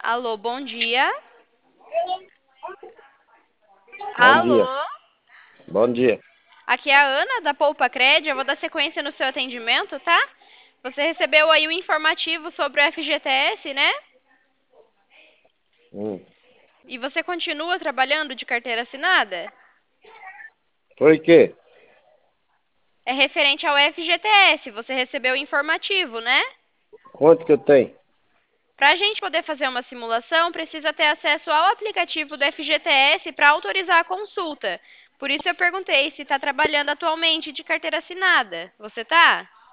Alô, bom dia. Bom Alô? dia. Bom dia. Aqui é a Ana da Poupa Cred. Eu vou dar sequência no seu atendimento, tá? Você recebeu aí o informativo sobre o FGTS, né? Hum. E você continua trabalhando de carteira assinada? Foi que? É referente ao FGTS. Você recebeu o informativo, né? Quanto que eu tenho? Para a gente poder fazer uma simulação, precisa ter acesso ao aplicativo do FGTS para autorizar a consulta. Por isso eu perguntei se está trabalhando atualmente de carteira assinada. Você tá?